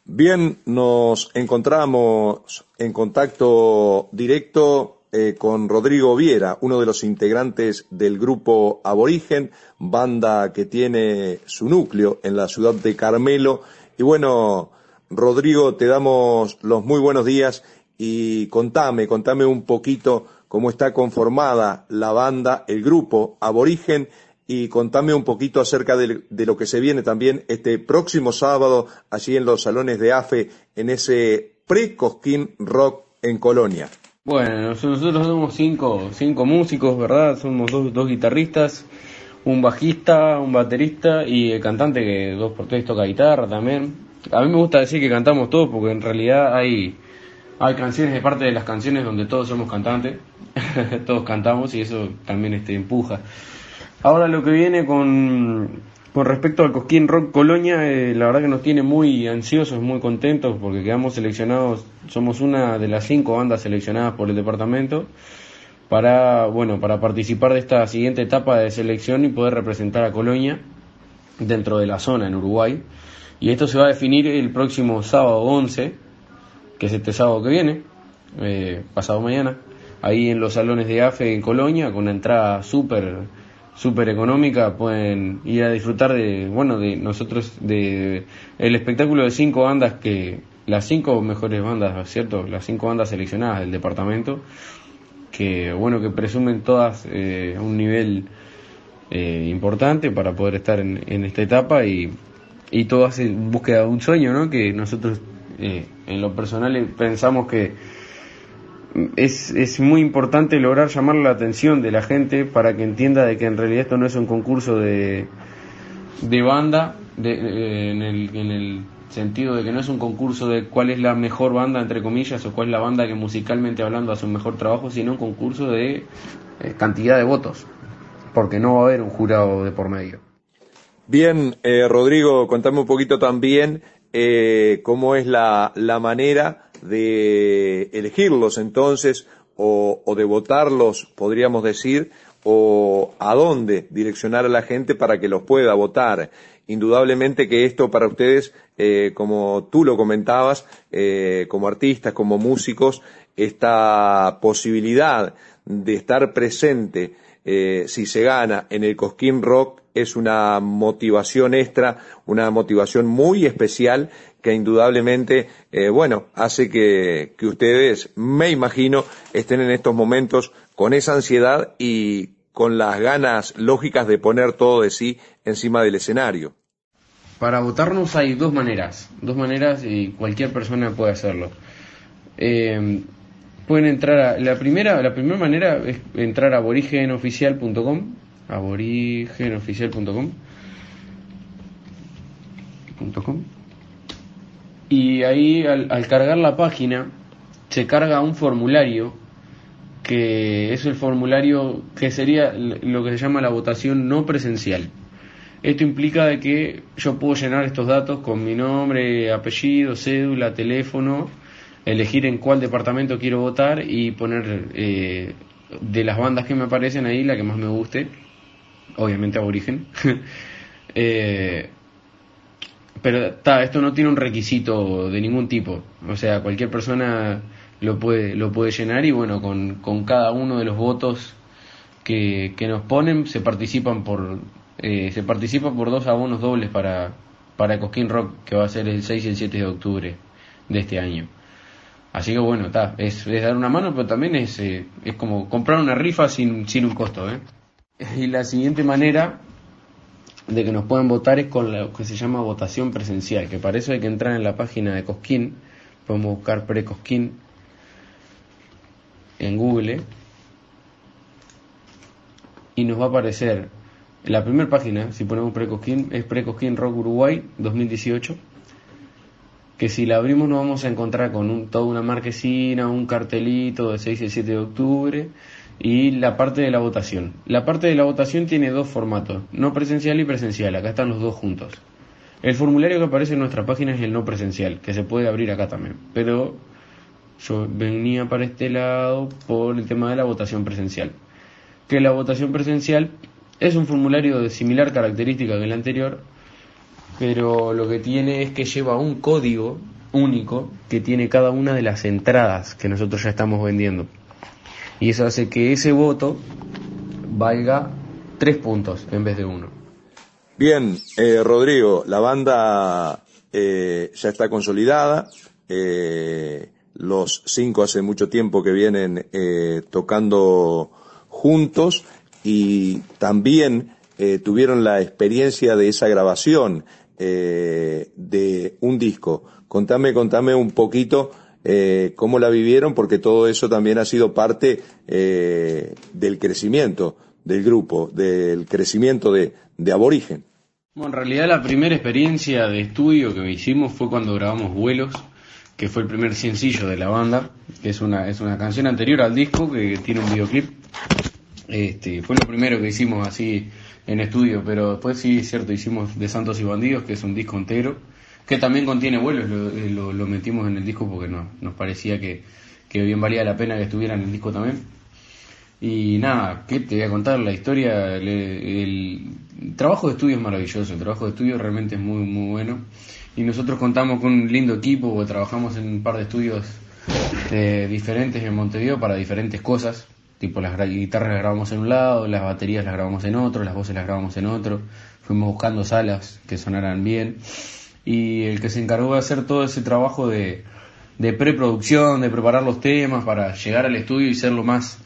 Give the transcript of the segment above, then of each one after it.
Bien, nos encontramos en contacto directo con Rodrigo Viera, uno de los integrantes del grupo Aborigen, banda que tiene su núcleo en la ciudad de Carmelo. Y bueno, Rodrigo, te damos los muy buenos días y contame un poquito cómo está conformada la banda, el grupo Aborigen, y contame un poquito acerca de lo que se viene también este próximo sábado allí en los salones de AFE, en ese pre-Cosquín Rock en Colonia. Bueno, nosotros somos cinco músicos, ¿verdad? Somos dos guitarristas, un bajista, un baterista y el cantante que dos por tres toca guitarra también. A mí me gusta decir que cantamos todos porque en realidad hay canciones, de parte de las canciones donde todos somos cantantes, todos cantamos y eso también empuja. Ahora lo que viene con respecto al Cosquín Rock Colonia, la verdad que nos tiene muy ansiosos, muy contentos porque quedamos seleccionados, somos una de las 5 bandas seleccionadas por el departamento para participar de esta siguiente etapa de selección y poder representar a Colonia dentro de la zona en Uruguay. Y esto se va a definir el próximo sábado 11, que es este sábado que viene, pasado mañana, ahí en los salones de AFE en Colonia, con una entrada súper económica. Pueden ir a disfrutar de nosotros, de el espectáculo de 5 bandas, que las 5 mejores bandas, ¿cierto? Las 5 bandas seleccionadas del departamento, que presumen todas un nivel importante para poder estar en esta etapa y todas en búsqueda de un sueño, ¿no? Que nosotros en lo personal pensamos que es muy importante lograr llamar la atención de la gente para que entienda de que en realidad esto no es un concurso de banda, en el sentido de que no es un concurso de cuál es la mejor banda, entre comillas, o cuál es la banda que musicalmente hablando hace un mejor trabajo, sino un concurso de cantidad de votos, porque no va a haber un jurado de por medio. Bien, Rodrigo, contame un poquito también cómo es la manera de elegirlos entonces, o de votarlos, podríamos decir, o a dónde direccionar a la gente para que los pueda votar. Indudablemente que esto para ustedes, como tú lo comentabas, como artistas, como músicos, esta posibilidad de estar presente, si se gana en el Cosquín Rock, es una motivación extra, una motivación muy especial que indudablemente, hace que ustedes, me imagino, estén en estos momentos con esa ansiedad y con las ganas lógicas de poner todo de sí encima del escenario. Para votarnos hay dos maneras y cualquier persona puede hacerlo. Pueden entrar la primera manera es entrar a aborigenOficial.com, y ahí al cargar la página se carga un formulario, que es el formulario que sería lo que se llama la votación no presencial. Esto implica de que yo puedo llenar estos datos con mi nombre, apellido, cédula, teléfono, elegir en cuál departamento quiero votar y poner de las bandas que me aparecen ahí la que más me guste, obviamente Aborigen. Pero esto no tiene un requisito de ningún tipo, o sea, cualquier persona lo puede llenar y con cada uno de los votos que nos ponen se participa por 2 abonos dobles para Cosquín Rock, que va a ser el 6 y el 7 de octubre de este año. Así que es dar una mano, pero también es como comprar una rifa sin un costo, Y la siguiente manera de que nos puedan votar es con lo que se llama votación presencial, que para eso hay que entrar en la página de Cosquín. Podemos buscar pre-Cosquín en Google y nos va a aparecer la primera página. Si ponemos pre-Cosquín, es pre-Cosquín Rock Uruguay 2018, que si la abrimos nos vamos a encontrar con toda una marquesina, un cartelito de 6 y 7 de octubre y la parte de la votación. La parte de la votación tiene 2 formatos, no presencial y presencial, acá están los dos juntos. El formulario que aparece en nuestra página es el no presencial, que se puede abrir acá también, pero yo venía para este lado por el tema de la votación presencial. Que la votación presencial es un formulario de similar característica que el anterior, pero lo que tiene es que lleva un código único que tiene cada una de las entradas que nosotros ya estamos vendiendo. Y eso hace que ese voto valga 3 puntos en vez de 1. Bien, Rodrigo, la banda ya está consolidada. Los 5 hace mucho tiempo que vienen tocando juntos y también tuvieron la experiencia de esa grabación de un disco. Contame un poquito cómo la vivieron, porque todo eso también ha sido parte del crecimiento del grupo, del crecimiento de Aborigen. Bueno, en realidad la primera experiencia de estudio que hicimos fue cuando grabamos Vuelos, que fue el primer sencillo de la banda, que es una canción anterior al disco que tiene un videoclip. Fue lo primero que hicimos así en estudio, pero después sí, es cierto, hicimos De Santos y Bandidos, que es un disco entero, que también contiene Vuelos, lo metimos en el disco porque nos parecía que bien valía la pena que estuviera en el disco también. Y nada, ¿qué te voy a contar? La historia, el trabajo de estudio es maravilloso, el trabajo de estudio realmente es muy, muy bueno. Y nosotros contamos con un lindo equipo, trabajamos en un par de estudios diferentes en Montevideo para diferentes cosas. Tipo, las guitarras las grabamos en un lado, las baterías las grabamos en otro, las voces las grabamos en otro. Fuimos buscando salas que sonaran bien. Y el que se encargó de hacer todo ese trabajo de preproducción, de preparar los temas para llegar al estudio y ser lo más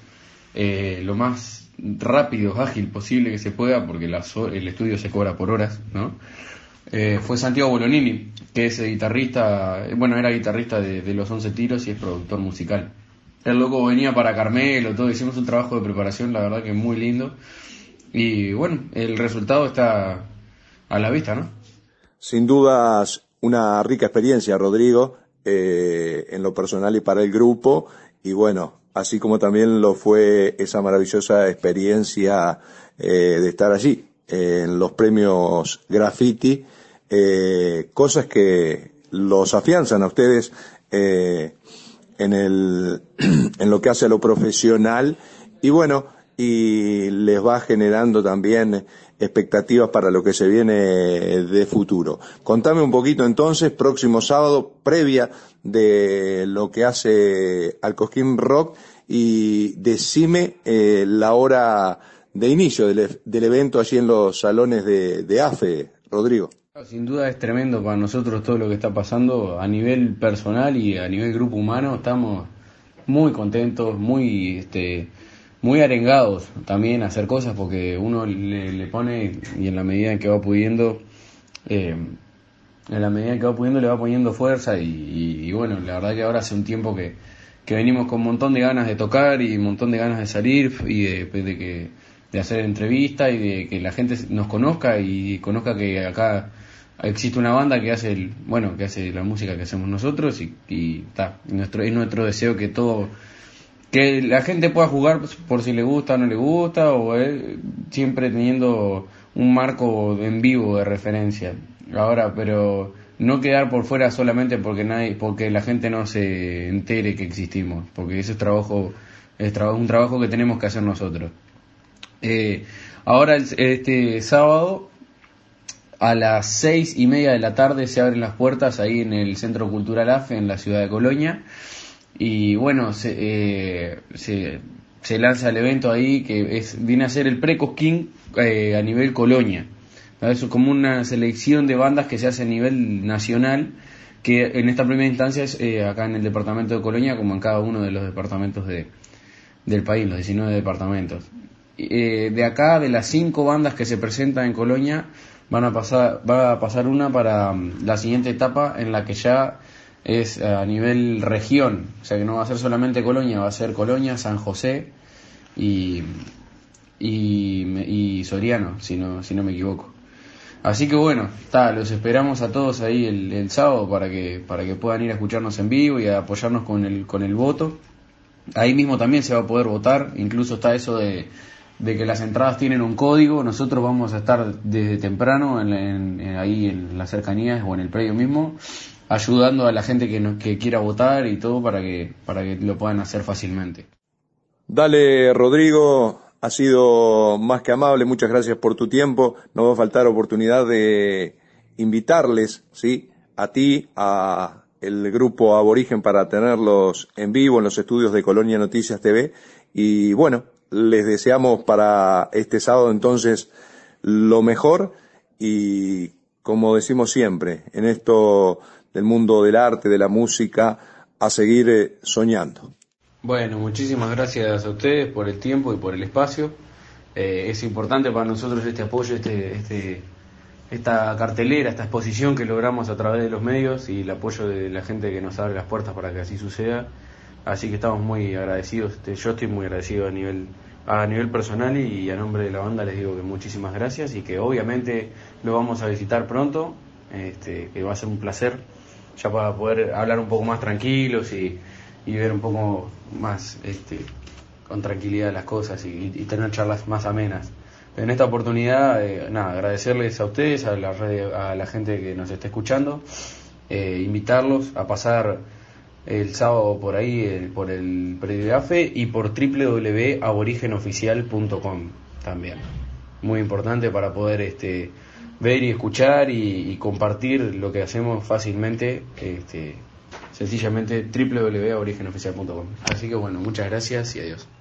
rápido, ágil posible que se pueda, porque el estudio se cobra por horas, ¿no? Fue Santiago Bolonini, que es guitarrista, era guitarrista de Los 11 Tiros y es productor musical. El loco venía para Carmelo, todo, hicimos un trabajo de preparación, la verdad que muy lindo. Y bueno, el resultado está a la vista, ¿no? Sin dudas, una rica experiencia, Rodrigo, en lo personal y para el grupo. Y bueno, así como también lo fue esa maravillosa experiencia de estar allí, en los premios Graffiti, cosas que los afianzan a ustedes en lo que hace a lo profesional y bueno, y les va generando también expectativas para lo que se viene de futuro. Contame un poquito entonces, próximo sábado, previa de lo que hace Alcosquín Rock, y decime la hora de inicio del evento allí en los salones de AFE, Rodrigo. Sin duda es tremendo para nosotros todo lo que está pasando a nivel personal y a nivel grupo humano. Estamos muy contentos, muy arengados también a hacer cosas, porque uno le pone, y en la medida en que va pudiendo le va poniendo fuerza y bueno, la verdad que ahora hace un tiempo que venimos con un montón de ganas de tocar y un montón de ganas de salir y de hacer entrevistas y de que la gente nos conozca y conozca que acá existe una banda que hace la música que hacemos nosotros y es nuestro deseo que la gente pueda jugar por si le gusta o no le gusta, o siempre teniendo un marco en vivo de referencia. Ahora, pero no quedar por fuera solamente porque la gente no se entere que existimos, porque ese es un trabajo que tenemos que hacer nosotros. Ahora este sábado a las 6:30 de la tarde se abren las puertas ahí en el Centro Cultural AFE en la ciudad de Colonia. Y bueno, se lanza el evento ahí que viene a ser el Pre-Cosquín a nivel Colonia. Eso es como una selección de bandas que se hace a nivel nacional, que en esta primera instancia es acá en el departamento de Colonia, como en cada uno de los departamentos del país, los 19 departamentos. De acá, de las 5 bandas que se presentan en Colonia, va a pasar una para la siguiente etapa, en la que ya es a nivel región, o sea que no va a ser solamente Colonia, va a ser Colonia, San José y Soriano, si no me equivoco. Así que bueno, los esperamos a todos ahí el sábado para que puedan ir a escucharnos en vivo y a apoyarnos con el voto. Ahí mismo también se va a poder votar, incluso está eso de que las entradas tienen un código. Nosotros vamos a estar desde temprano ahí en las cercanías o en el predio mismo, ayudando a la gente que quiera votar y todo para que lo puedan hacer fácilmente. Dale, Rodrigo, ha sido más que amable, muchas gracias por tu tiempo. No va a faltar oportunidad de invitarles, ¿sí?, a ti, a el grupo Aborigen para tenerlos en vivo en los estudios de Colonia Noticias TV. Y bueno, les deseamos para este sábado entonces lo mejor y, como decimos siempre, en esto del mundo del arte, de la música, a seguir soñando. Bueno, muchísimas gracias a ustedes por el tiempo y por el espacio. Es importante para nosotros este apoyo, esta cartelera, esta exposición que logramos a través de los medios y el apoyo de la gente que nos abre las puertas para que así suceda. Así que estamos muy agradecidos. Yo estoy muy agradecido a nivel personal y a nombre de la banda les digo que muchísimas gracias y que obviamente lo vamos a visitar pronto, que va a ser un placer ya para poder hablar un poco más tranquilos y ver un poco más con tranquilidad las cosas y tener charlas más amenas. En esta oportunidad, agradecerles a ustedes, a la gente que nos está escuchando, invitarlos a pasar el sábado por ahí, por el predio de AFE y por www.aborigenoficial.com también. Muy importante para poder ver y escuchar y compartir lo que hacemos fácilmente, sencillamente www.aborigenoficial.com. Así que bueno, muchas gracias y adiós.